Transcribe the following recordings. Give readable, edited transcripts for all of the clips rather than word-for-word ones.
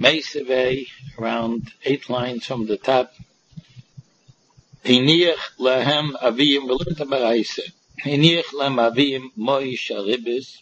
Mesevei, around 8 lines from the top. Hiniach lahem aviyim v'lunta baraisa. Hiniach lahem aviyim moish aribis.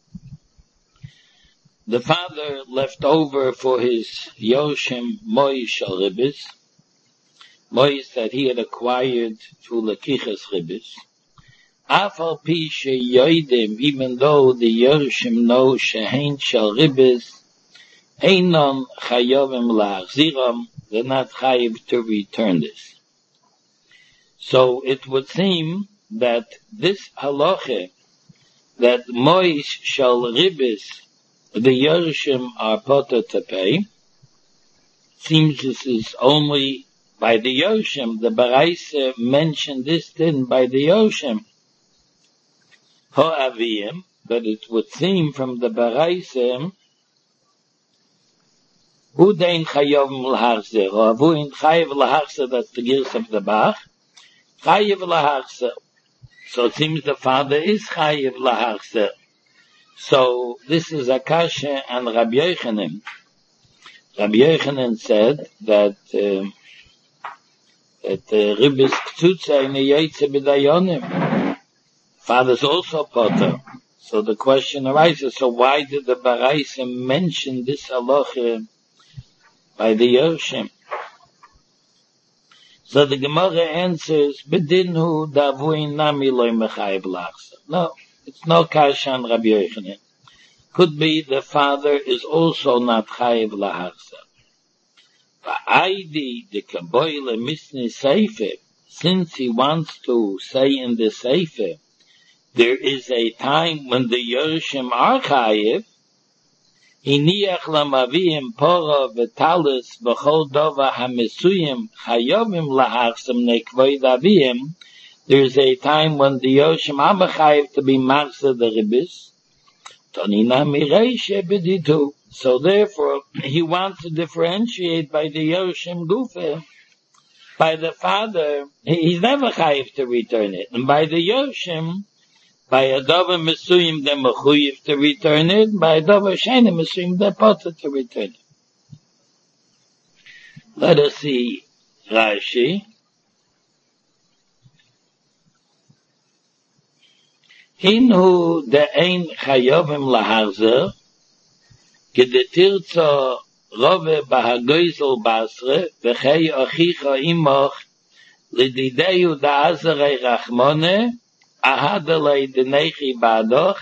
The father left over for his Yoshim moish aribis. Moish that he had acquired through lekichas ribis. Afal pi sheyoidim, even though the Yoshim know shehein shal ribis, einon chayovim la'achziram, they're not chayiv to return this. So it would seem that this halacha, that moish shal ribis, the Yoshim are potter to pay, seems this is only by the Yoshim. The Baraisa mentioned this then by the Yoshim. Ho'aviyim, but it would seem from the Baraisa, who dein chayovim l'harzer, or who in chayiv l'harzer, that's the gears of the Bach, chayiv l'harzer. So it seems the father is chayiv l'harzer. So this is Akasha and Rabbi Yochanan. Rabbi Yochanan said that ribis k'tzutza in the yetze b'dayonim. Father's also potter. So the question arises, so why did the Baraisa mention this halacha by the Yoshim? So the Gemara answers, B'dinhu davuin nami loy mechayiv l'achsa. No, it's no kasha on Rabbi Yochanan. Could be the father is also not chayiv l'achsa. V'aydi de kaboyle misni seife, since he wants to say in the seife, there is a time when the Yoshim are chayiv, hiniach lamavim pora v'talis v'chol dova hamesuyim chayovim laharsam nekvoid avim. There is a time when the Yoshim are chayiv to be marsa the ribis. Tonina mireishe b'ditu. So therefore, he wants to differentiate by the Yoshim gufe. By the father, he's never chayiv to return it, and by the Yoshim, by a dover mesuyim they're mechuyev to return it, by a dover sheina mesuyim they're potter to return it. Let us see Rashi. Hinhu de'ein chayovim laharzer, kedetirzo rove bahagoizel basre, v'chei achicha imoch, lidideu da'azarei rachmone, ahadalei denechi badoch.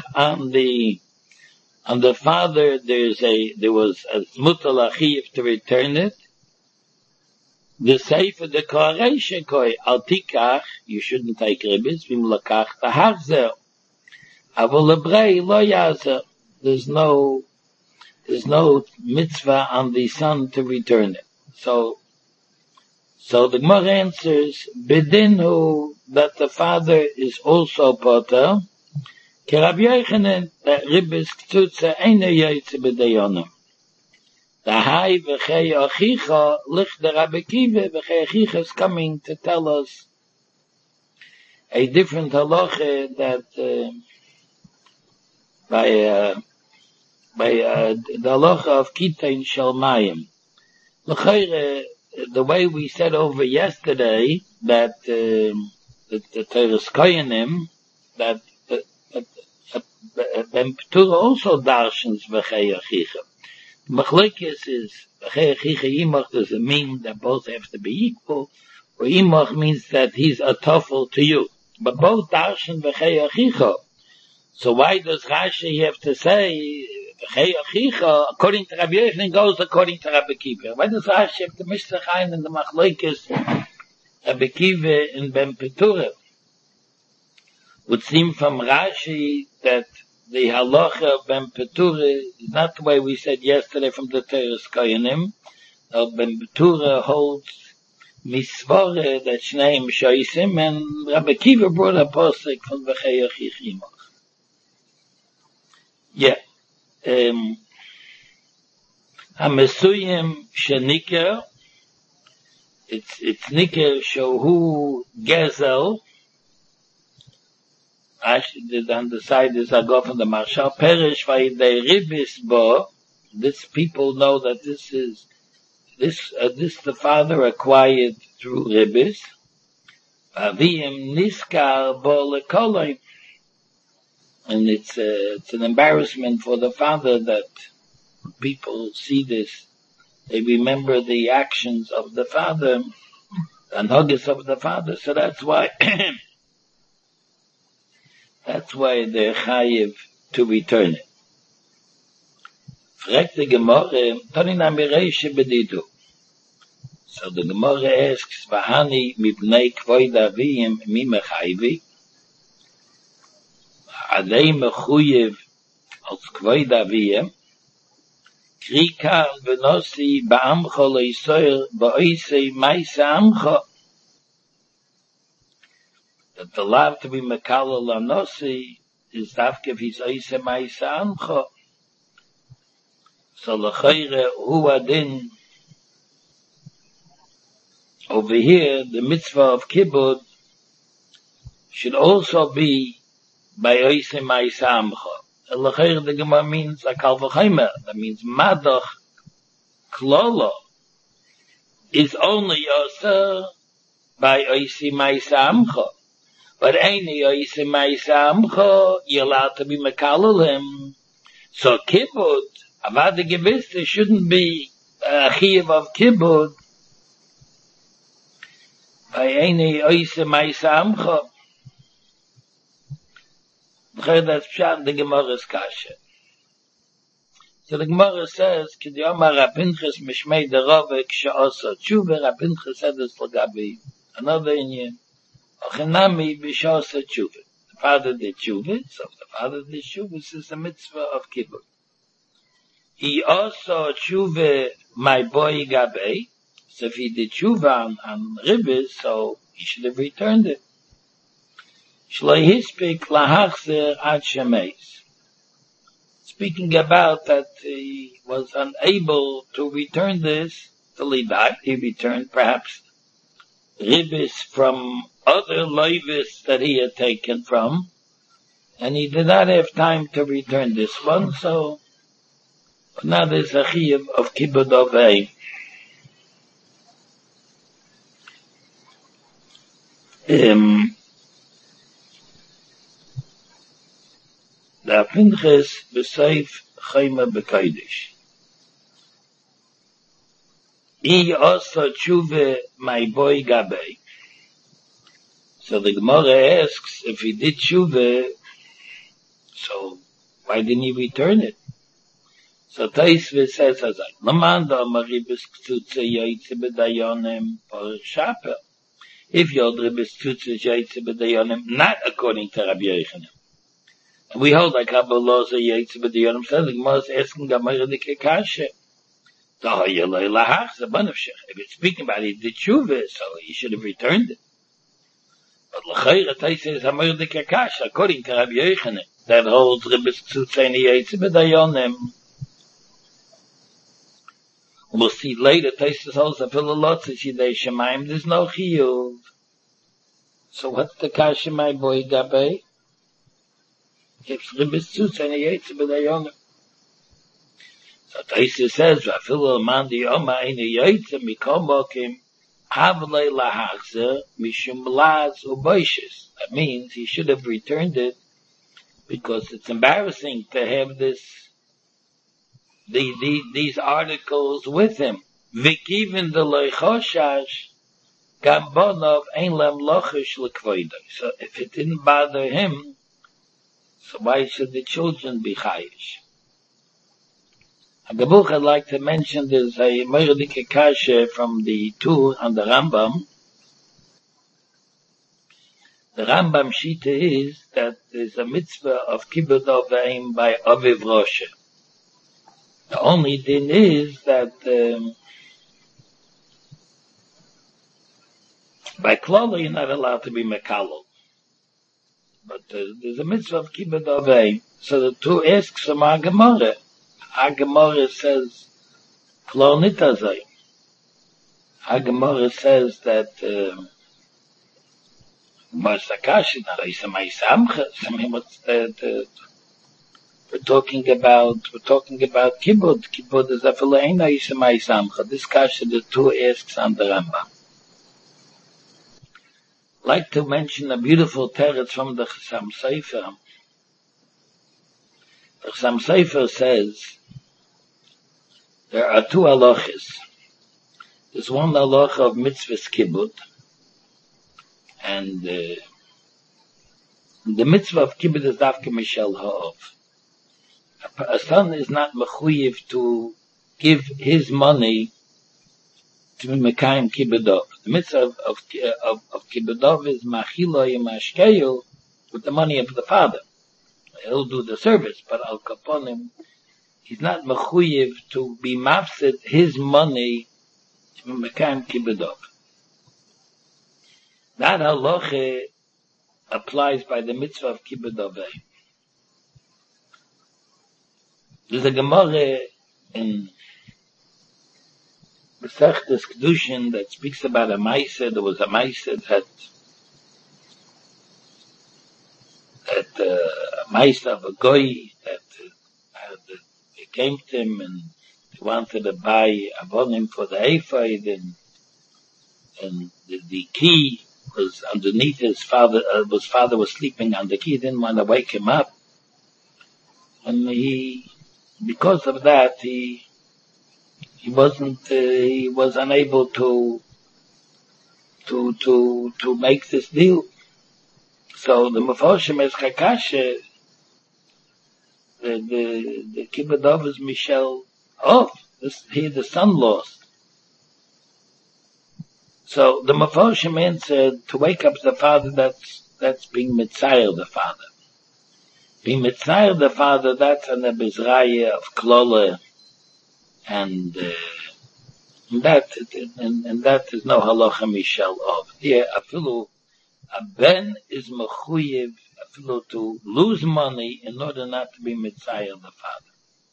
On the father there was a zmutal achiv to return it. The sefer the koharesh koi al tikach, you shouldn't take ribis, vim lakach taharzer. Avol lebrei lo yazer. There's no mitzvah on the son to return it. So the Gemara answers, B'dinhu, that the father is also potter, Ke Rabbi Yochanan, that ribis k'tzutza eina yetze b'dayonim. The hai v'chei achicha, lich the Rabbi Kiva, v'chei achicha is coming to tell us a different halacha that, by the halacha of Kitain Shel Mayim. L'chayre, the way we said over yesterday that the Teres Koyanim, that Ben Petura also darshans v'chei achicha. Machlekes is v'chei achicha imach doesn't mean that both have to be equal, or imach means that he's a toffel to you. But both darshan v'chei achicha. So why does Rashi have to say v'chei achicha, according to Rabbi Yochanan, goes according to Rabbi Kiva? Why does Rashi have to mishtach ein in the machlekes Rabbi Kiva and Ben Petura? Would seem from Rashi that the halacha of Ben Petura is not the way we said yesterday from the Teres Koyanim. Ben Petura holds misvore that shneim shoisim, and Rabbi Kiva brought a posek from v'chei achicha imach. Yeah. Hamesuyim sheniker, it's niker shohu gezel. On the side is I go from the Marshal Perish by the ribis bo, this people know that this the father acquired through ribbis. Avim niskar bo lekoloi. And it's an embarrassment for the father that people see this. They remember the actions of the father, the nuggets of the father. So that's why they're chayiv to return it. Fragt the Gemara, Tonin Amireishe bedidu. So the Gemara asks, Vahani mibnei kvoid avim mi mechayvi? Adei mechuyev als kvoid avim? Krikan v'nosi ba'amcha leisoyer ba'oisei maisa amcha. That the love to be mekala lanosi is dafkev his oisei maisa amcha. So l'chayre hu adin. Over here, the mitzvah of kibbud should also be by oisei maisa amcha. L'chayre the Gemara means a kal v'chaymer. That means madach klolo is only also by oisei maisa amcha. But any oisei maisa amcha, you're allowed to be mekalel him. So kibbud, avad gewiss, there shouldn't be a chiyuv of kibbud by any oisei maisa amcha. That's pshat the Gemara's kasha. So the Gemara says, K'di Omar Rabinchas mishmei derovek she'osa tshuva. Rabinchas said this l'gabi another Indian. Ochenami b'she'osa tshuva. The father did tshuva, so the father did tshuva. This is a mitzvah of kibbud. He also tshuva my boy gabei. So if he did tshuva on ribbis, so he should have returned it. Shloi hispik lahachzer ad shemeis. Speaking about that he was unable to return this till he died. He returned perhaps ribbis from other loivis that he had taken from, and he did not have time to return this one, so now there's a chiyuv of kibbud ovei. The Pinchas b'seif chayma b'kodesh. He also tshuva my boy gabei. So the Gemara asks, if he did tshuva, so why didn't he return it? So Taisve says, Lamanda maribis k'tzutze yaitze b'dayonim or shaper. If your ribis k'tzutze yaitze b'dayonim, not according to Rabbi Yochanan. And we hold like Kabbalah yaitze b'dayonim, says the Gemara is asking Gamara the Kekashe. If it's speaking about it, the tshuva, so he should have returned it. But l'chayra Taisve says the Kekashe, according to Rabbi Yochanan, that holds ribis k'tzutze yaitze b'dayonim. We'll see later, Taisvis holds a philolotz, Shidei Shemaim, there's no chiyuv. So what's the kasha, my boy, Gabe? If ribis tzutz and yaitze b'dayonim. So Taisvis says, V'afilu man di oma eni yaitze mikomokim havlei lahachzer mishum laz uboishes. That means he should have returned it because it's embarrassing to have these articles with him. V'kiven the loichoshash gambonov ein lem lochish l'kvoidoi. So if it didn't bother him, so why should the children be chayish? Agabuch, I'd like to mention there's a Meredike Kasha from the tour on the Rambam. The Rambam Shita is that there's a mitzvah of kibbud ovayim by Aviv Rosh. The only thing is that by klala you're not allowed to be mekalel. But there's a mitzvah of kibbud ovayim. So the two asks from our Gemara. Our Gemara says klal nitazay. Our Gemara says that Masakashi, not Isa Maisamcha. I mean, what's that? We're talking about kibbud. Kibbud is afilu ein ha'ishamai samcha. This kasha the two asks on the Rambam. I'd like to mention a beautiful teretz from the Chassam Sofer. The Chassam Sofer says there are two halachas. There's one halacha of mitzvahs kibbud, and the mitzvah of kibbud is dafke mishel ha'ov. A son is not mechuyev to give his money to be mekayim kibbudov. The mitzvah of kibbudov is machilo yemashkeyu with the money of the father. He'll do the service, but al kaponim, he's not mechuyev to be mafsid his money to be mekayim kibbudov. That halacha applies by the mitzvah of kibbudov. There's a Gemara in Masechtas Kedushin that speaks about a Maaseh. There was a Maaseh that a Maaseh of a goy that they came to him and they wanted to buy avonim for the ephod, and the key was underneath his father. His father was sleeping on the key. He didn't want to wake him up, and because of that, he was unable to make this deal. So the Mefarshim is Chakasha, the kibbudov is Mishel off. Here the son lost. So the Mefarshim answered to wake up the father. That's being mitzayer the father. Being mitzayer the father, that's an abizraya of klola, and that is no halacha mishel of. Here, afilu a ben is mechuyev afilu to lose money in order not to be mitzayer the father.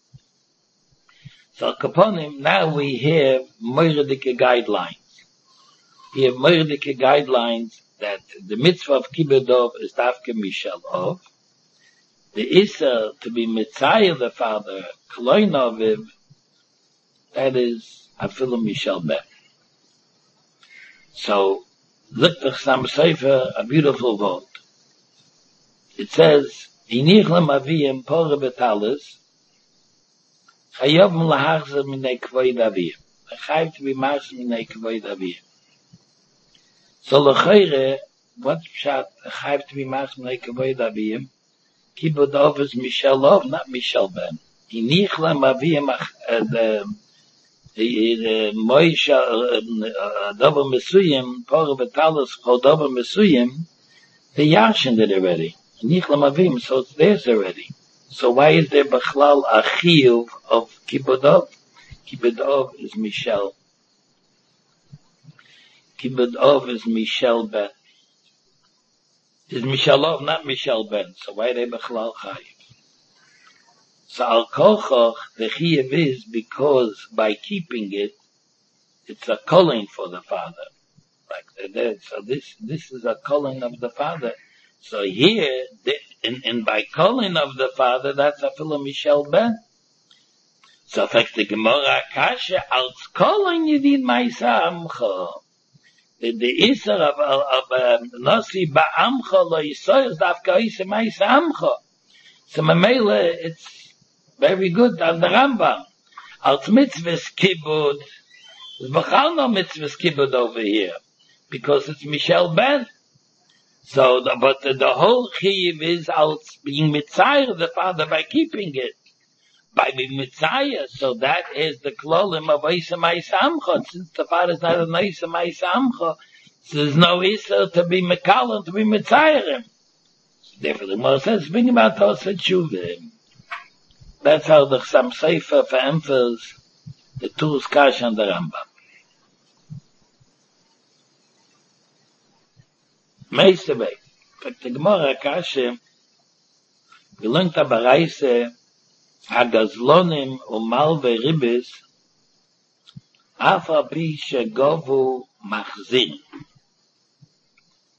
So kaponim, now we have moiredike guidelines. We have moiredike guidelines that the mitzvah of kibbudov is dafke mishel of. The Issa to be Mitzayer the father, Kloin Aviv, that is Afilu Mishel Ben. So, look the Chassam Sofer, a beautiful word. It says, Inich lemaviyim pore betalis, Chayovim lahachzer minei kvoid aviyim. Chayav to be machzer minei kvoid aviyim. So, l'chayre, what pshat, Chayav to be machzer minei kvoid aviyim? Kibbudov is Mishel Ov, not Mishel Ben. Inichla Maviyim the Moisha Dover Mesuyim, Pore Betalos Dover Mesuyim, the Yashin did already. Inichla Maviyim, so it's theirs already. So why is there Bechlal a Chiyuv of Kibbudov? Kibbudov is Mishel. Kibbudov is Mishel Ben. Is Mishalov, not Mishel Ben. So why they bechlal chayiv? So al kochoch, the chayiv is because by keeping it, it's a calling for the father. Like that. So this is a calling of the father. So here, and by calling of the father, that's a fellow Mishel Ben. So affects the Gemara Kasha, als calling Yedin Maisa Amcha. The Isser of Nasi Ba'amcha lo Yisoyos Dafka Isser Ma'is Amcha. So Mamela, it's very good on the Rambam. Als mitzvahs kibbud, there's Bachal no mitzvahs kibbud over here, because it's Mishel Ben. So, but the whole chiyuv is als being mitzayer the father by keeping it. By being mitzayer, so that is the klolim of Isa Ma'isa Amcha. Since the father is not an Isa Ma'isa Amcha, so there's no Isa to be mekalim, to be mitzayer him. Therefore the Gemara says, bring about Tosa Tshuva. That's how the Chassam Sofer emphasizes the Turus Kash and the Rambam. Meisebe, but the Gemara Kashe, we learned about Reise, Hagazlonim umalve ribis, afa pi shegovu machzin.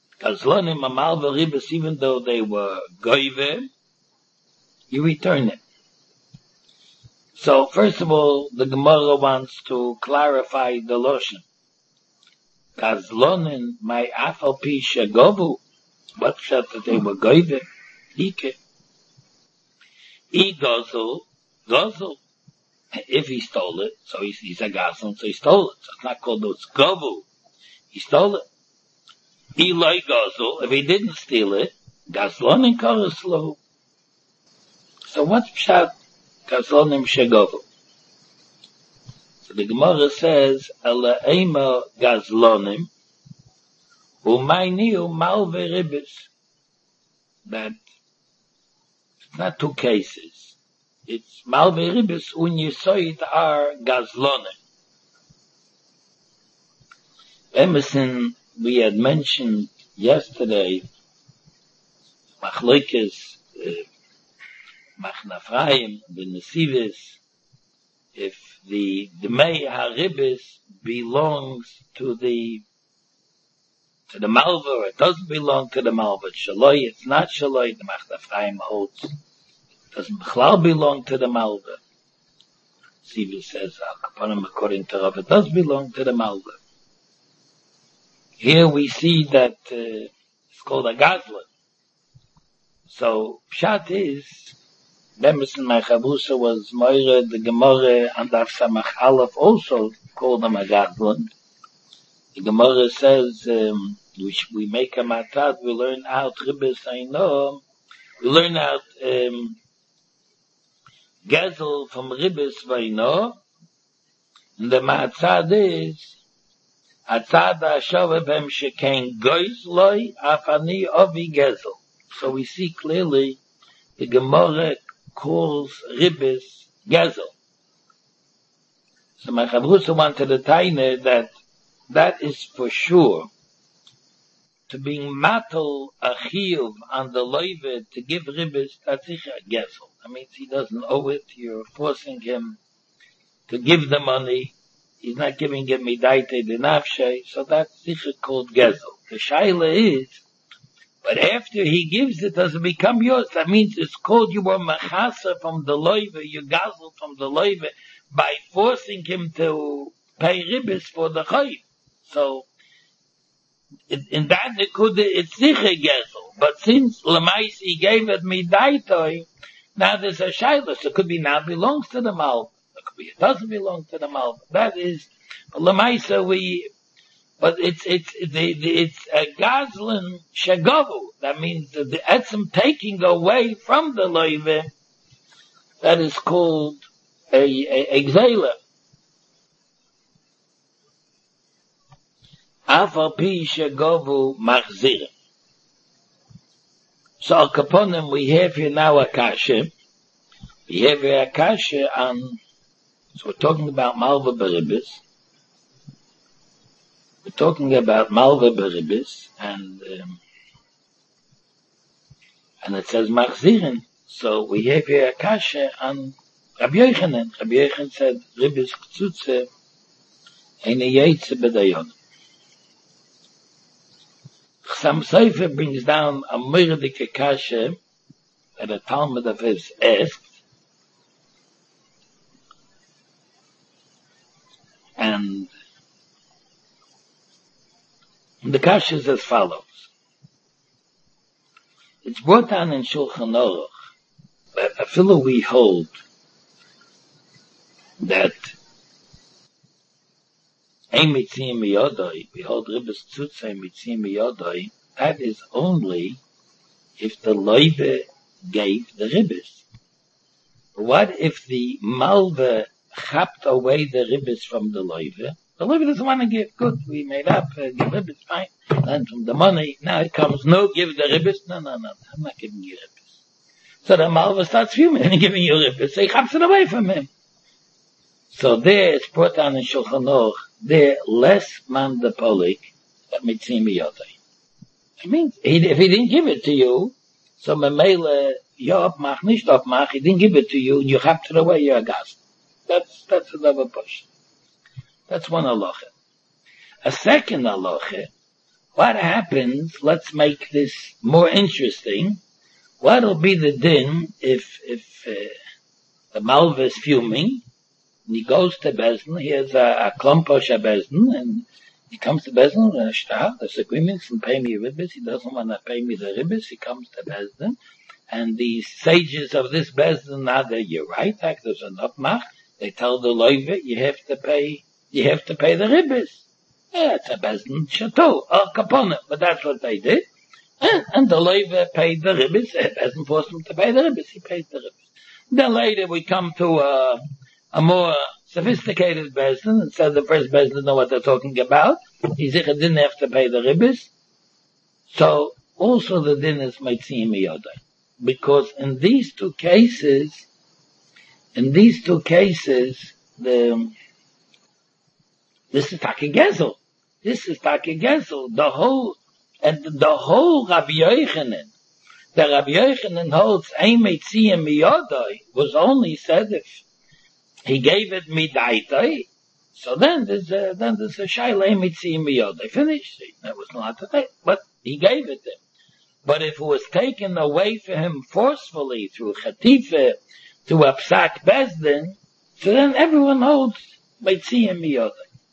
Gazlonim umalve ribis, even though they were goive, you return it. So, first of all, the Gemara wants to clarify the Loshen. Gazlonin, my afal pi shegovu. What said that they were goyve? Ike. Gozel. If he stole it, so he's a gazlon, so he stole it. So it's not called those govu. He stole it. Eloi gozel, if he didn't steal it, gazlonin koroslo. So what's pshat gazlonim shegovu? So the Gemara says, Ela ema gazlonim, umayniu malve ribis. That it's not two cases. It's malve ribis un yisoid are gazlonim. Emerson, we had mentioned yesterday, Machlokes, Machnafraim, the Nesivis, if the Mei HaRibis belongs to the Malva, or it doesn't belong to the Malva. Shaloi, it's not Shaloi, the Machnafraim holds. It doesn't belong to the Malva. Nesivis says, according to Rav, it does belong to the Malva. Here we see that it's called a gazlan. So pshat is, Emerson my Chavrusa was Moira, the Gemara and Daf Samach Aleph also called them a gazlan. The Gemara says, we make a matat, we learn out ribis aino, we learn out gazel from ribis vaino, and the matat is Atzad ha'shava b'hem shekain goyz loy afani ovi gezel. So we see clearly the Gemara calls ribis gezel. So my Chavrusa wanted to taine that is for sure to being matal a chiyuv on the loive to give ribis, that's a gezel. That means he doesn't owe it, you're forcing him to give the money. He's not giving him midaite de nafshe, so that's sicher called gezel. The shaila is, but after he gives it, does it become yours? That means it's called you were machasa from the loive, you gazel from the loive, by forcing him to pay ribis for the chayv. So, in that it's sicher gezel. But since Lamais he gave it midaite, now there's a shaila, so it could be now belongs to the mal. It doesn't belong to the Malva. That is, Lamaisa, but it's a Gazlan Shagavu. That means the etzem taking away from the Loive, that is called a Gzela. Afa pi Shagavu Machzir. So, Al Kaponim, we have here now a kasha. We have here a kasha on, so we're talking about Malva Beribis. We're talking about Malva Beribis, and it says Machzirin. So we have here a kasha on Rabbi Yochanan. Rabbi Yochanan said, Ribis Ktsutze, Eine Yeitze Bedayon. Chasam Sofer brings down a Mordike kasha that a Talmud of his asked, and the kasha is as follows. It's brought down in Shulchan Aruch that a fellow we hold that we hold Ribis Tzutza Mitzim Yodoi, that is only if the Loive gave the Ribis. What if the Malva chapped away the ribis from the loive? The loive doesn't want to give. Good, we made up, give ribis, fine. And from the money, now it comes, no, give the ribis. No, I'm not giving you ribis. So the Malva starts fuming and giving you ribis. So he chaps it away from him. So there, it's brought down in Shulchan Aruch, there, less man the polik, that mitzim yodai. It means, if he didn't give it to you, so memele, yo opmach, nicht opmach, he didn't give it to you, and you chapped it away, you're a gast. That's another push. That's one halacha. A second halacha, what happens, let's make this more interesting, what'll be the din if the Malva is fuming, and he goes to Bezdin, he has a klomposh at Bezdin, and he comes to Bezdin, and there's agreements, and pay me ribbis, he doesn't want to pay me the ribbis, he comes to Bezdin, and the sages of this Bezdin, now that you're right, there's enough mach, they tell the loive, you have to pay the ribbis. Yeah, it's a Bezdin chateau, Al Capone, but that's what they did. And the loive paid the ribbis, Bezdin forced him to pay the ribbis, he paid the ribbis. Then later we come to a more sophisticated Bezdin, instead of the first Bezdin know what they're talking about. He didn't have to pay the ribbis. So also the din is Meitziyim Miyodai. Because in these two cases, this is Taki Gezel. This is Taki Gezel. The whole Rabbi Yochanan, the Rabbi Yochanan holds Ein Meitziyim Miyodai was only said if he gave it midaitai, so then there's a shaila Ein Meitziyim Miyodai. Finished. That was not today, but he gave it to him. But if it was taken away from him forcefully through chatifa, through a psak bezdin, so then everyone holds Meitziyim Miyodai.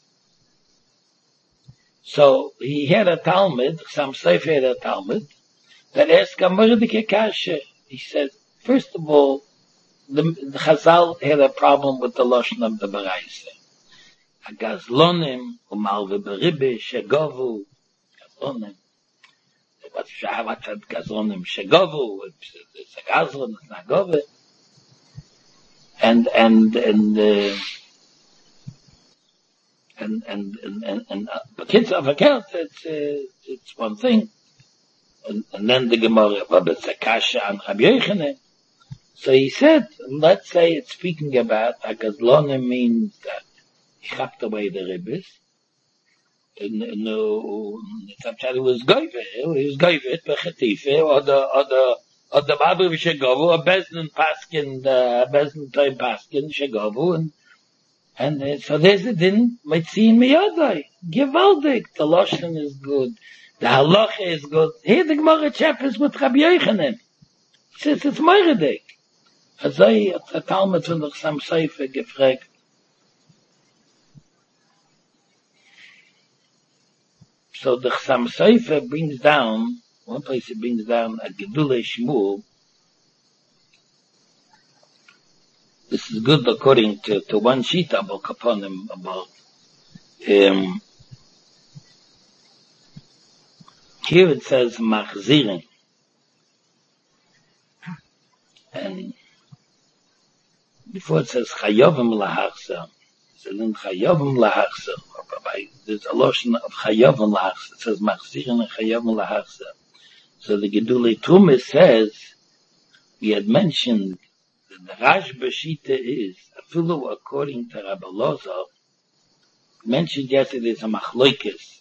So he had a Talmud, some Sefer had a Talmud, that asked a murdike kasha. He said, first of all, the Chazal had a problem with the Lashon of the Baraisa. Agazlonim, umalve beribe, shegovu, gazlonim. What's gazlonim, shegovu? It's a gazlon, it's not gove. And the kids of a kelt, it's one thing. And then the Gemara, but it's a kasha on Rabbi Yochanan. So he said, let's say it's speaking about Agazlona means that he chopped away the ribbis. No, it was goyvet, bechatife, or the Babu Shegovu, or Bezdin Paskin, Bezdin Toy Paskin, Shegovu, and so there's a din, Meitziyim Miyodai, Givaldik, the Lashon is good, the Halacha is good. Here the Gemara chapters with Rabbi Yochanan. It says it's Meiredik. Azai, a Talmud von der Chassam Sofer gefragt. So the Chassam Sofer brings down, one place it brings down a Gedulei Shmuel. This is good according to one sheet about Kaponim, about here it says Machzirin. And before it says Chayovim Lahachsa, it says in Chayovim Lahachsa, there's a lotion of Chayovim Lahachsa, it says Machzirin and Chayovim Lahachsa. So the Gedulei Tumis says, we had mentioned that the Rashba Shita is, Afilu according to Rabbi Loza, mentioned yesterday is a Machloikis.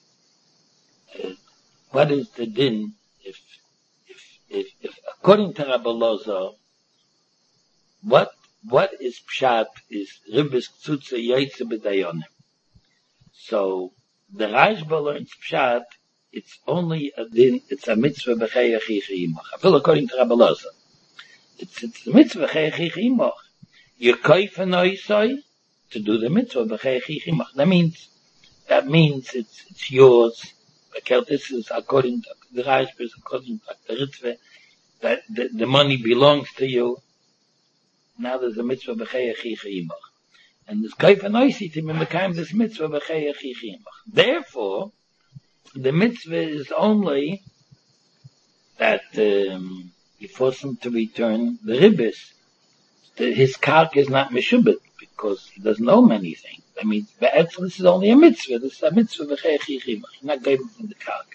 What is the din if according to Rabbi Loza, what is pshat is ribbis tzutza yaitze b'dayonim. So the Rashba learns pshat, it's only a din, it's a mitzvah b'chei achicha imach. I feel according to Rabbi Loza, it's a mitzvah b'chei achicha imach. You're koif and oisoi to do the mitzvah b'chei achicha imach. That means it's yours. This is according to the Rashba, according to the Ritve, that the money belongs to you. Now there's a mitzvah b'chei achicha imach. And this kaif and oisi to me became this mitzvah b'chei achicha imach. Therefore, the mitzvah is only that you force him to return the ribbis. His kark is not meshubit because he doesn't owe anything. I mean, this is only a mitzvah. This is a mitzvah b'chei achicha imach. You're not giving him the kark.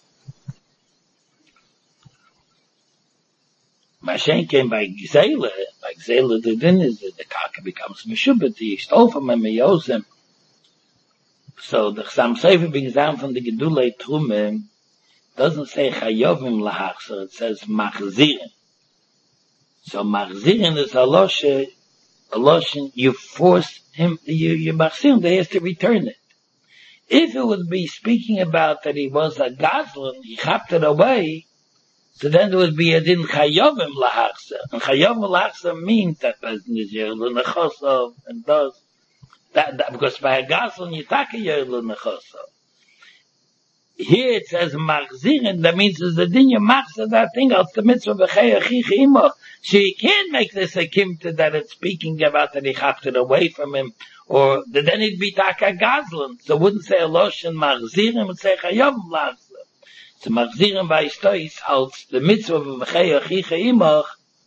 Mashen came by Gzela. By Gzela, the din is that the karka becomes meshubit. He stole from him, he owes him. So the Chassam Sofer brings down from the Gedulei Trume, doesn't say Chayovim Lahachsa, it says Machzirin. So Machzirin is a loshen, you force him, you Machzirin, they has to return it. If it would be speaking about that he was a Gazlan, he chopped it away, So then there would be a din chayovim lahachsa. And chayovim lahachsa means that person is yerlu nechosov and does that because by a gaslin you take a yerlu nechosov. Here it says machzirin, that means it's the din you machzir that thing out the mitzvah b'chei achicha imoch. So you can't make this a kimta that it's speaking about that he hacked it away from him, or then it'd be taka gaslin. So it wouldn't say a loshen machzirin, it would say chayovim lahachsa. So machzirin by stois als the mitzvah b'chei achicha imoch.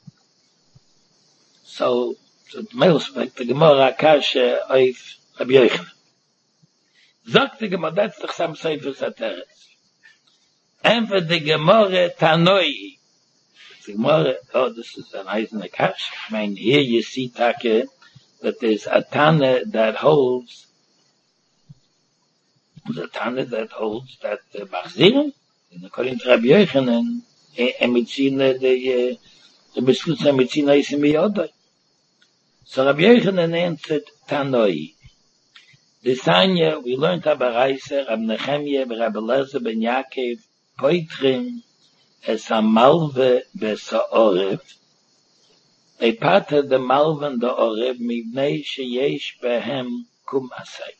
So the male spec the Gemara kasha oif Rabbi Yochanan. Sagt die Gemara, that's doch some Sefer Sateres. And for the Gemara Tanoi. The Gemara, oh, this is an Eisen Akash. I mean, here you see, Take, that there's a Tana that holds, that Machzirin, and according to Rabbi Yochanan, Emitzina, the Beschutz Emitzina is in Miyodai. So Rabbi Yochanan answered Tanoi. The Sanya, we learned about Reiser, Rab Nechemye, Rab Eliezer ben Yaakov, Poitrim, es a Malve Be'Sa'orev, a part of the Malve and the Orev, Mivnei Sheyesh Behem Kum Asay.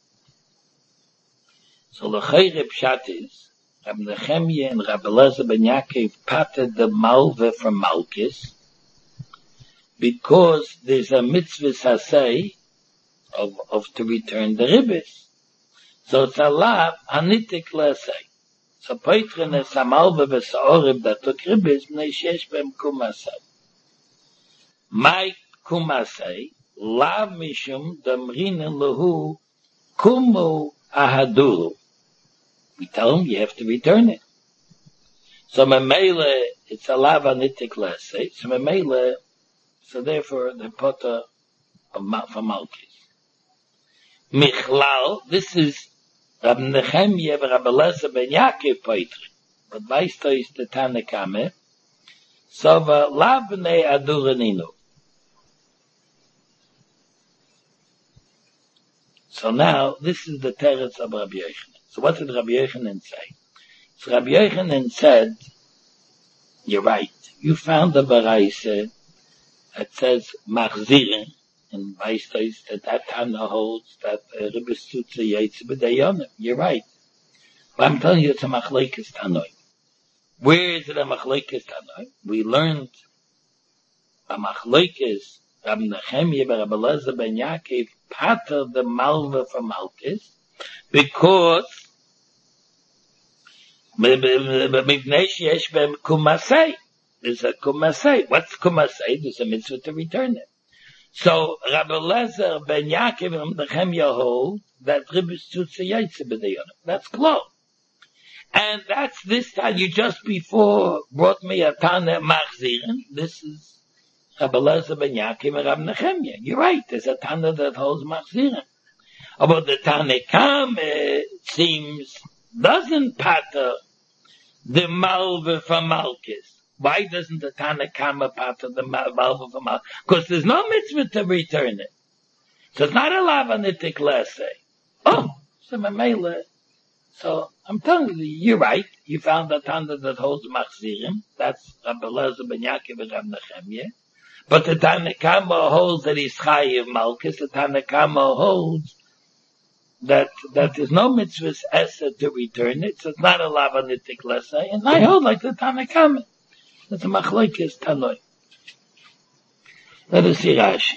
So the Chayre Pshat is, Rab Nechemye and Rab Eliezer ben Yaakov parted the Malve from Malkis, because there's a mitzvah Sasay, of to return the ribbis. So it's a lav hanitik lesay. So poitrin es hamalva v'sa'orib that took ribbis b'nei shesh b'em kumasay. My kumasay lav mishum damrinen lehu kumu ahaduru. We tell him you have to return it. So memele it's a lav hanitik lesay. So memele, so therefore the potter of Malkis. Michlal, this is Rab Nechemye and Rab Eliezer ben Yaakov poitri. But Meister is the Tanakame. So lav b'nei aduraninu. So now, this is the teretz of Rabbi Yochanan. So what did Rabbi Yochanan say? So Rabbi Yochanan said, you're right. You found the Baraisa that says Machzirin. And Meister is that Tana holds that Ribbis Tutsa Yaitz B'Dayonim. You're right. But I'm telling you it's a Machlekes Tanoi. Where is it a Machlekes Tanoi? We learned a Machlekes Rab Nechemye and Rab Eliezer ben Yaakov pater the Malva from Malkis because Mivnei Sheyesh B'em Kumasei. There's a Kumasei. What's Kumasei? There's a mitzvah to return it. So Rabbi Eliezer ben Yaakov and Nechemya hold that Ribbis Tutsa Yaitze B'Dayonim. That's close. And that's this time you just before brought me a Tana Machzirin. This is Rabbi Eliezer ben Yaakov and Rabbi Nechemya. You're right, there's a Tana that holds Machzirin. But the Tana Kame seems doesn't pater the Malva from Malkis. Why doesn't the Tana Kama part of the Malva from Malkis? Because there's no mitzvah to return it. So it's not a lavanitic lessay. Oh, so Mamela. So I'm telling you, you're right. You found a Tana that holds Machzirim. That's Rabbi Eliezer ben Yaakov and Rabbi Nechemya. But the Tana Kama holds that he's Chayiv Malkis. The Tana Kama holds that there's no mitzvah's essa to return it. So it's not a lavanitic lessay. And I hold like the Tana Kama. That's a machlokes Tanoi. Let us see Rashi.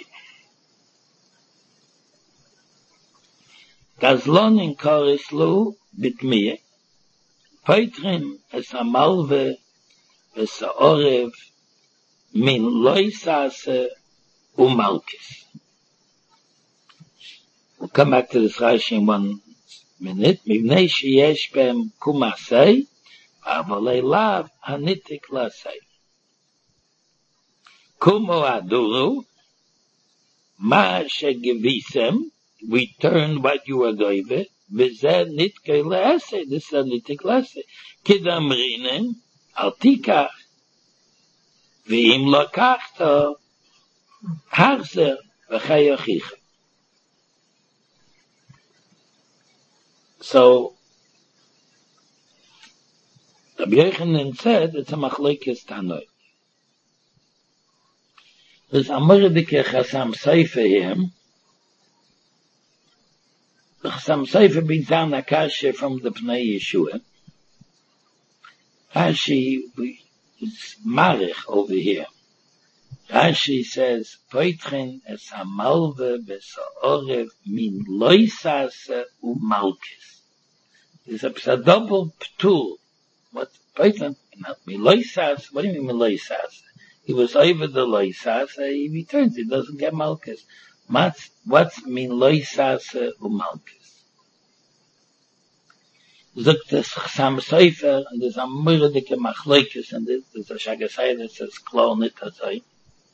Gazlon in Korislu bitmiyeh. Poitrin es a malve es a orev min loisase umalkis. We'll come back to this Rashi in 1 minute. Mivnei sheyesh b'em kumasei avalei lav hanitik lasei. Kumo aduru, ma shegevisem, return what you are given, v'zeh nitke le'aseh, this is a nitik le'aseh. Kidamrinen, al tikach, v'im lokachta, harzer, v'chay achicha. So, Rabbi Rabbi Yochanan said it's a machlokes tanoi. There's a Mordecai Chassam Sofer here. The Chassam Sofer brings down a kasha from the Pnei Yeshua. Rashi is marich over here. Rashi says, Poitchen es hamalve besorev min loisase umalkis. There's a double ptul. What, Poitchen? Min loisase, what do you mean min loisase? He was over the loisase, he returns, he doesn't get malkis. What's min loisase umalkis? Zogt das Chassam Sofer, and there's a Mordecai machlokes, and there's a Shagasai that says klar nit azay.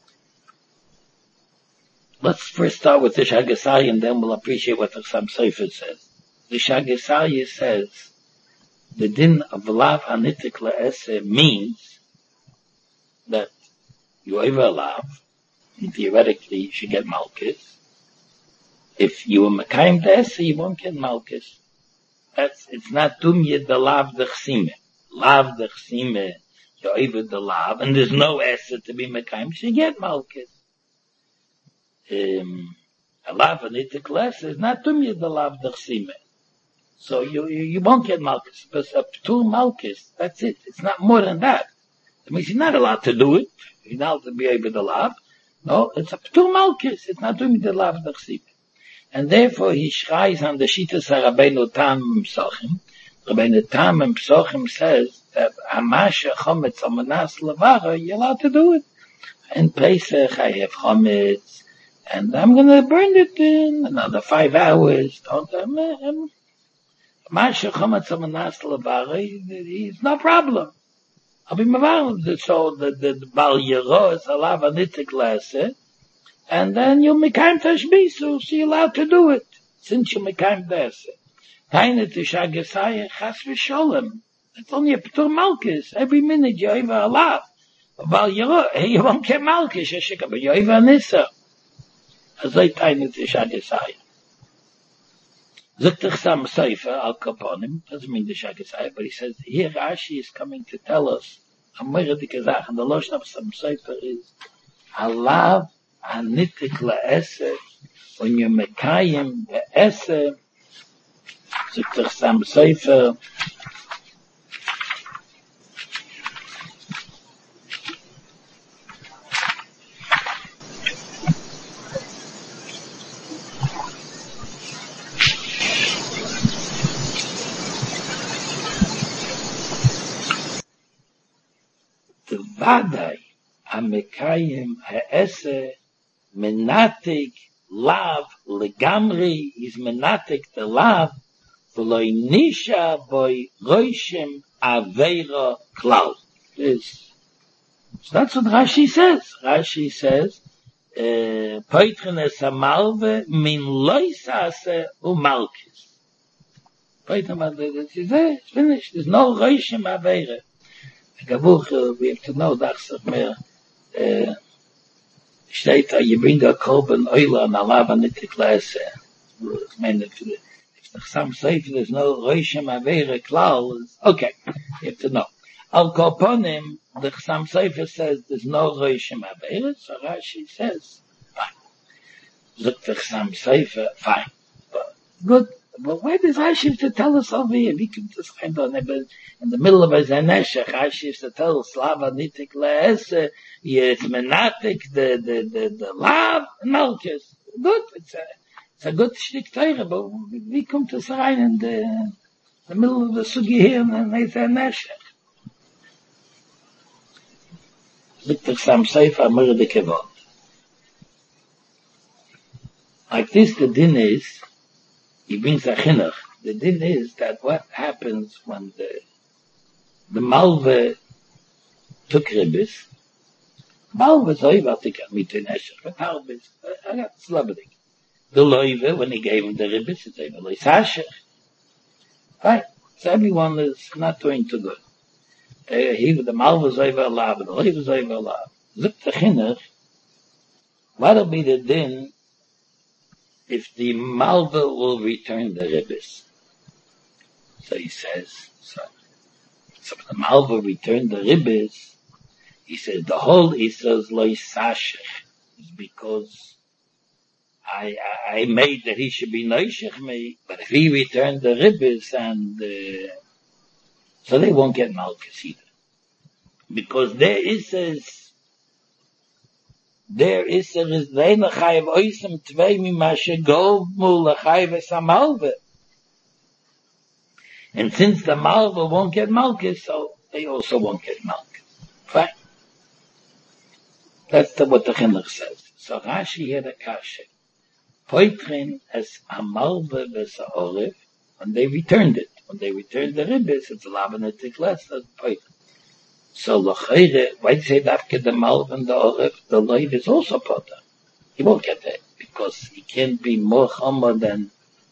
Let's first start with the Shagasai, and then we'll appreciate what the Chassam Sofer says. The Shagasai says the din of lav hanitik le'eseh means that you over a lav, and theoretically you should get malkis. If you were mekayim de'eseh, you won't get malkis. It's not dumye the lav dechsime. Lav dechsime, you over the lav, and there's no eseh to be mekayim, so you get malkis. A lav hanitik le'eseh is not dumye the lav dechsime. So you won't get malchus, but a p'tur malchus, that's it. It's not more than that. It means you're not allowed to do it. You're not allowed to be able to lav. No, it's a p'tur malchus. It's not doing the lav d'chsib. And therefore he schreis on the Shittas Rabbeinu Tam Psochim. Rabbeinu Tam Psochim says that Hamasha chometz amanas levara, you're allowed to do it. In Pesach I have chometz, and I'm going to burn it in another 5 hours. Masha chometz amanas levara, it's no problem. I'll be mavar, so the Bal Yero is alav anitik le'aseh, and then you mekayim tashbisu, so you're allowed to do it, since you mekayim de'aseh. Taina tishagesayah chas v'sholem. It's only a p'tur malchus. Every minute you over alav. Bal Yero, you won't get malchus, but you over anissa. Azay taina tishagesayah. Zogt Chassam Sofer al kaponim, doesn't mean the Shagasai, but he says here Rashi is coming to tell us a Mordecai Zach, and the Lashon of Chassam Sofer is halav hanitik le'eseh, when you're mekayim be'eseh. Zogt Chassam Sofer, Vadai Amekayim Ha'eseh Menatik Lav Legamri is Menatik the Lav V'loi Nisha Boi Roishem Aveira Klal. So that's what Rashi says. Rashi says Poitchen es hamalve min loisase umalkis. Poitchen it's finished. There's no Roishem Aveira. We have to know that's mehr steht da, you bring a korban oila and alav anitik le'aseh. I mean, if the Chassam Sofer there's no roishem avera klal, okay, you have to know. Al korbanim, the Chassam Sofer says there's no roishem avera, so Rashi says, fine. Look, the Chassam Sofer, fine. But, good. But why does Rashi have to tell us over here? We can just find on in the middle of a Zaneshach, Rashi has to tell us, Slava nitik le'eseh, it's menatik, the lav, malchus. Good, it's a good shtik Torah, but we come to Sarai in the middle of the sugi here, and it's a Zaneshach. Look, the Chassam Sofer, Mordecai Vod. Like this, the din is, he brings a chinuch. The din is that what happens when the malve took ribbis. Malve is over to get me to neshach, but harbis, I got slabbedik. The loive, when he gave him the ribbis, it's over like sashach. Right? So everyone is not doing too good. The malve is over alav, the loive is over alav. Look the chinuch, what'll be the din if the malva will return the ribbis? So he says, So the Malva returned the ribbis. He said the whole Issa's loy sashich is because I made that he should be noishich me, but if he returned the ribbis and so they won't get malchus either, because there is reina chayev oisem tvei mimashe gov mul chayev samalve, and since the malva won't get malchus, so they also won't get malchus. Fine. That's what the Chinuch says. So Rashi had a kasha. Poitrin as a malva ves a olive, and they returned it. When they returned the ribbis, it's a labanetic less than poitrin. So l'chayre, why do you say that the malva and the olive? The loiv is also potter. He won't get that because he can't be more chama than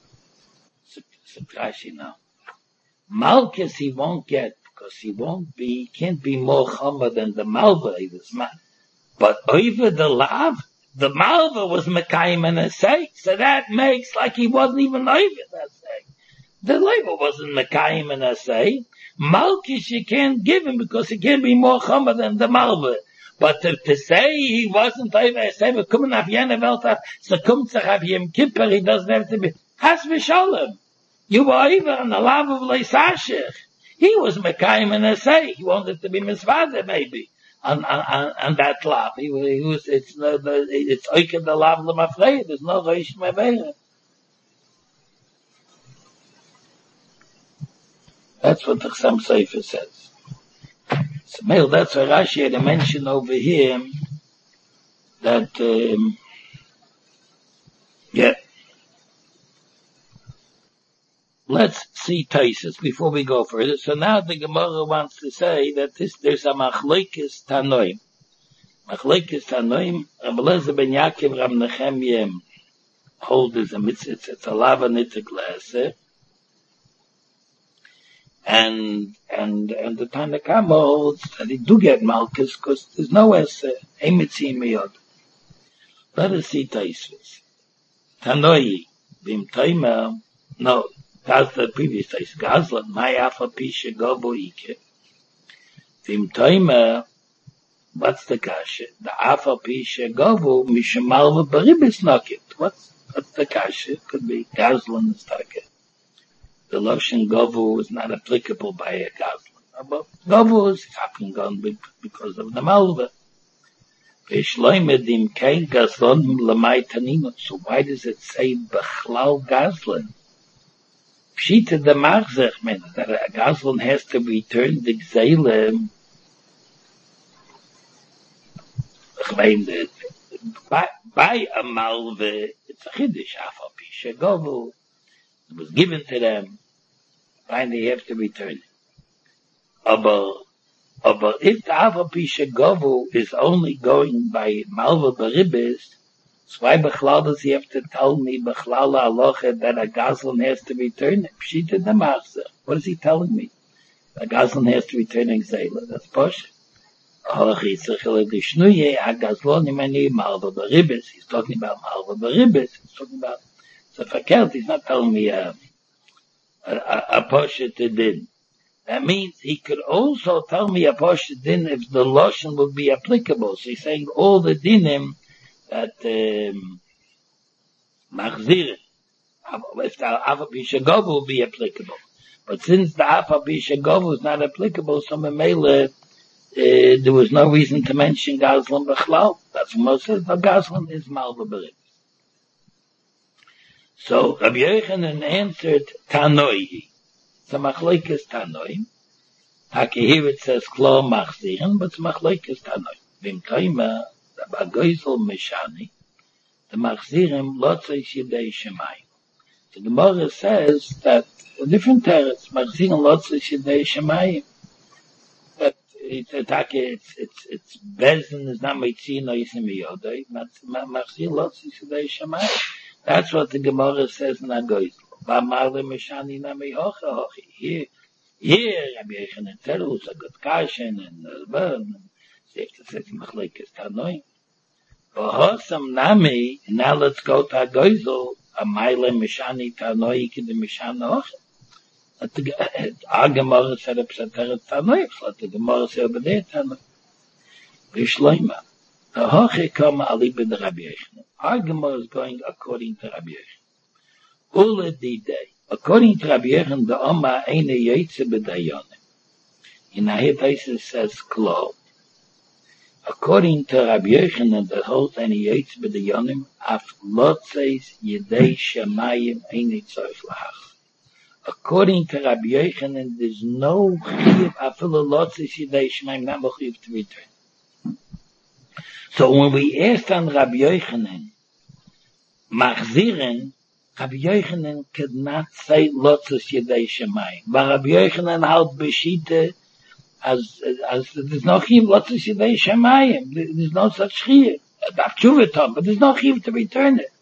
Rashi now. Malchus he won't get because he can't be more chama than the malva he was man. But over the lav, the malva was mekayim and asay, so that makes like he wasn't even over that say. The labor wasn't mekayim and asay. Malchus you can't give him because he can't be more chama than the malva. But to say he wasn't over asay, but coming up yene weltach, so come to have yom kippur, he doesn't have to be has v'shalom. You were over on the lav of leisashich. He was mekayim and asay. He wanted to be misvada maybe. On that lav, he was. It's oiken the lav lemafrei. There's no reish meveira. That's what the Chassam Sofer says. So, Meil, that's what Rashi had to mention over here. That yeah. Let's see Taisus before we go further. So now the Gemara wants to say that there's a machlokes tanoim. Machlokes tanoim, Rabbi Eliezer ben Yaakov Rab Nechemia hold is a mitzvah, it's a lava nitzig le'aseh. And the Tanna Kama holds that he do get malchus because there's no eseh, emitzim miyod. Let us see Taisus. Tanoi, bim toimer, no. That's the previous case. Gazlan, my alpha pisha gobo ike. Vim toimer, what's the kasha? The alpha pisha gobo mishamalva baribis nokit. What's the kasha? Could be Gazlan and Starke. The lotion gobo is not applicable by a Gazlan. But gobo is happening on because of the malva. Vishloimedim kein Gazlan lamai tanimot. So why does it say bechlal Gazlan? Pshita the Marzech means that a Gazlan has to return the Gzeilem by a Malve. It's a Chiddush, Afal Pisha Govu. It was given to them. Finally, they have to return it. But if the Afal Pisha Govu is only going by Malve Baribis, so why Bechlal does he have to tell me Bechlal Aloche that a Gazlan has to return it? Pshita the Marzech. What is he telling me? A Gazlan has to return in Gzeila. That's Posh. He's talking about Malva Baribis. He's talking about the Fakelt. He's not telling me a Posh to din. That means he could also tell me a Posh din if the Loshen would be applicable. So he's saying all the dinim that Machzir, if the Alpha Pisha Govu will be applicable. But since the Alpha Pisha Govu is not applicable, so Memele, there was no reason to mention Gazlan Bechlal. That's what Moses says, but Gazlan is Malva Berib. So Rabbi Yochanan answered Tanoi. So machlokes Tanoi. Haki here it says Klo Machzirin, but it's machlokes Tanoi. Vim Toima, the Bagoizel Meshani, the Machzirim Lotzei Shidei Shemayim. The Gemara says that different terrace, Machzirim Lotzei Shidei Shemayim. But it's Bezin is not Meitzin or Yisim Yodei, Machzirim Lotzei Shidei Shemayim. That's what the Gemara says in Agoizel. Ba'marle Meshani Nami Hocha Hochi. Here, Rabbi Yochanan tells a good kashen and burn. Machlokes Tanoi. V'hosam nami. Now let's go to Agoizel. A mile Mishani Tanoi ki the Mishana Hoche. Our Gemara said a Pshateret Tanoim, let the Gemara say over there Tanoim. Vishloima. The Hoche come Ali ben Rabbi Yochanan. Our Gemara is going according to Rabbi Yochanan. Ule Didei. According to Rabbi Yochanan, the Oma Eine Yetze B'Dayanim. In Ahitaisis says Klo. According to Rabbi Yochanan, the holds Eine Yetze B'Dayanim, Af Lotzeis Yedei Shemayim Eine Tzorich Lahach. According to Rabbi Yochanan, there's no Chiv Afilu Lotzeis Yedei Shemayim, not a Chiv to return. So when we asked on Rabbi Yochanan, Machziren, Rabbi Yochanan could not say Lotzus Yedei Shemayim. But Rabbi Yochanan held Beshite as there's no chiv Lotzus Yedei Shemayim. There's no such chiv. But there's no chiv to return it.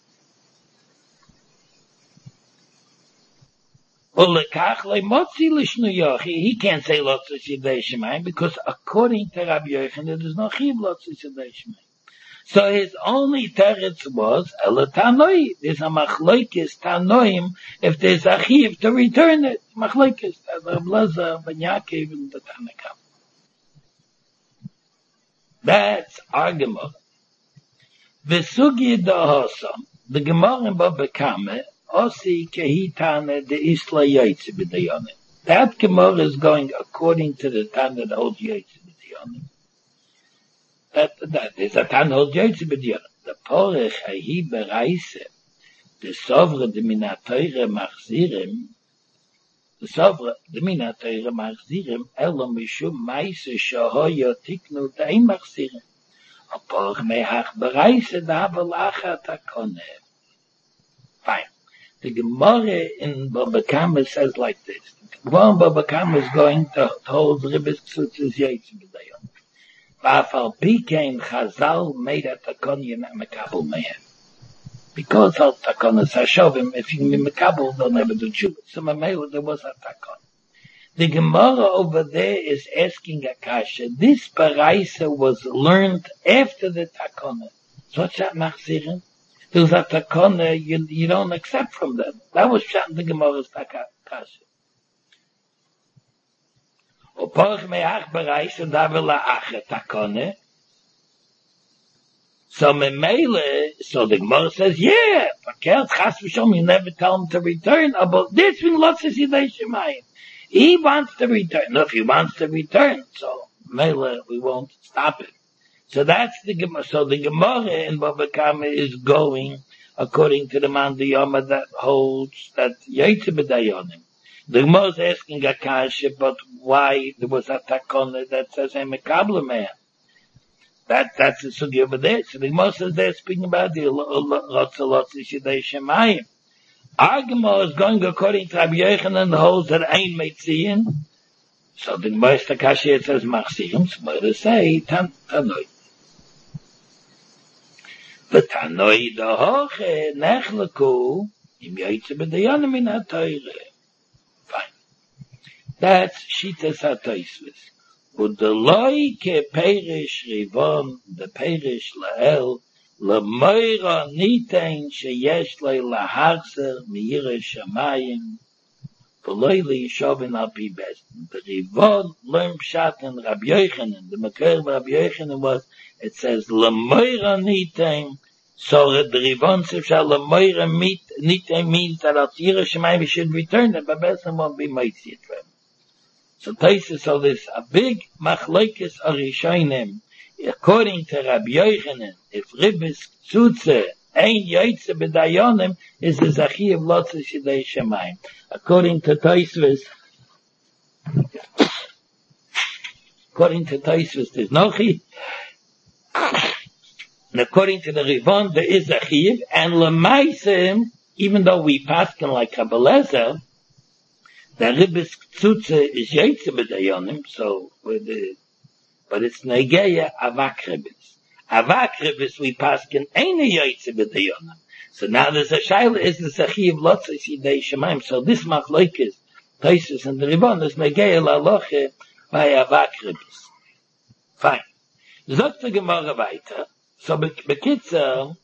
He can't say Lotzus Yedei Shemayim because according to Rabbi Yochanan, there's no chiv Lotzus Yedei Shemayim. So his only teretz was Ela Tanoi. There's a machlokes Tanoim if there's a chiv to return it. Machlokes Reb Lezer ben Yaakov and the Tanakh. That's our Gemara. V'sugi da'hosam. The Gemara in Bava Kama osi kehitane de isla yaitze b'dayanim. That Gemara is going according to the Tana that holds yaitze b'dayanim. That is a Tana holds yaitze b'dayanim. The porech hahi bereise the sovra de minatoire machzirim. The sovra de minatoire machzirim elo mishum maise shahoyo tiknu dein machzirim. A porech mehach bereise da havalacha takone. Fine. The Gemara in Bava Kama says like this. The Gemara in Bava Kama is going to hold Ribbis Tzutzes Yaitz B'dayon. V'afal Pikein Chazal made a takon you're not mekabel mehem. Because of takonas hashovim, if you be mekabel, they'll never do tshuva. So Mamelu, there was a takon. The Gemara over there is asking a kasha. This paraisa was learned after the takona. So what's that machzirin? There's a takona you don't accept from them. That was shot in the Gemara's kasha. O porach me'ach paraisa davila ache takona. So the Gemara says, yeah, Pakel Chas V'Shalom, you never tell him to return. But this thing, Lotzes Yedei Shemayim. He wants to return. No, if he wants to return, so Mele, we won't stop it. So that's the Gemara. So the Gemara in Bava Kama is going according to the Man Diyama that holds that Yaitze B'Dayonim. The Gemara is asking Akasha, but why there was a takona that says I'm a Kabbalah man? That's the sugi over there. So the Gemara says they're speaking about the Lotzes Yedei Shemayim. Our Gemara is going according to Rabbi Yochanan and holds that Ein Metziyin. So the Gemara Stakashi says Machziyim. So Gemara say Tanoi. But Tanoi Dahoche Nechleku Im Yaitze B'Dayanim Min HaTorah. Fine. That's Shitas HaTosfos. But the loy ke perish rivon, the perish lael, lemoira nitein sheyesh le lahachzer miyire shamayim, v'loy liyishovin al pi best. The rivon learn pshat in Rabbi Yochanan. The makar of Rabbi Yochanan was, it says lemoira nitein. So the rivon says lemoira nitein means that al tiyire shamayim we should return it, but best won't be mighty for him. So Taisa saw this a big machlokes arishonim. According to Rabbi Yochanan, if Ribbis Tzutze ein Yaitze B'Dayonim is a zachi of Lotzes Yedei Shemayim. According to Taisvus, there's no chi. And according to the Rivon, there is a chiv, and Lemaisim, even though we paskin like Kabbalah, the Ribbis Tzutze is Yaitze B'Dayonim, so but it's Negeya Avak Ribbis. Avak Ribbis we paskin ain't a Yaitze B'Dayonim. So now there's a shaila, is the Sachi of Lotzes Yedei Shemayim. So this machlokes, Taisus and the Ribon is Negeya Laloche by Avak Ribbis. Fine. Zot the Gemara weiter. So Bekitzer,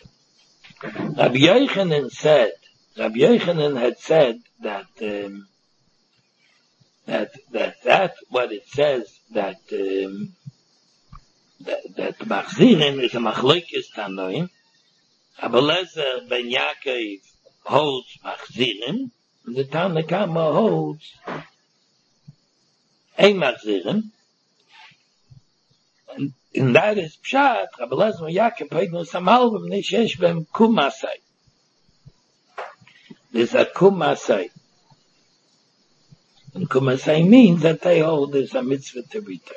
Rabbi Yochanan had said that that what it says that Machzirim is a Machlokes Tanoim. Abelezer ben Yaakov holds Machzirim, and the Tanna Kama holds a Machzirim, and that is Pshat. Abelezer ben Yaakov Pegno Samalvim Nishesh Bem Kumasai. There's a Kumasai. And Kumasai means that they hold there's a mitzvah to return.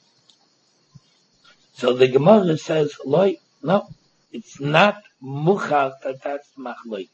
So the Gemara says, no, it's not muchal that that's machlokes.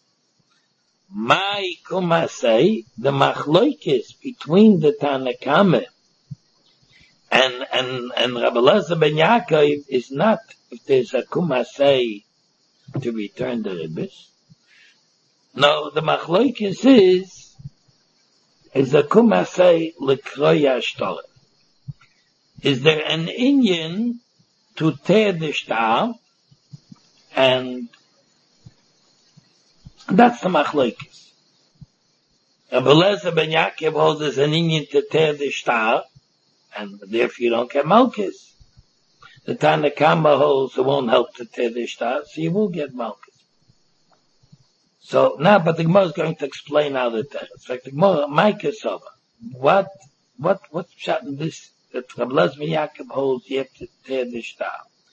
My Kumasai, the machlokes between the Tanna Kama and Rabbi Elazar ben Yaakov is not if there's a Kumasai to return the ribbis. No, the machlokes is a Kumasai lekroya shtar. Is there an inyan to tear the shtar? And that's the machlokes. Rabbi Elazar ben Yaakov holds there's an inyan to tear the shtar, and therefore you don't get malchus. The Tanna Kama holds it won't help to tear the shtar, so you will get malchus. So now, but the Gemara is going to explain how the tear. It's like the Gemara, Micah Sova. What's shot in this? That Rabbi Elazar ben Yaakov holds you have to tear the shtar.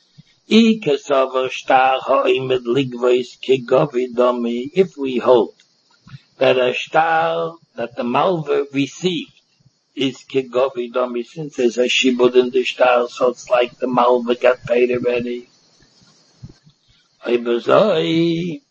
If we hold that a shtar that the malva received is kegovi domi, since there's a shibud in the shtar, so it's like the malva got paid already.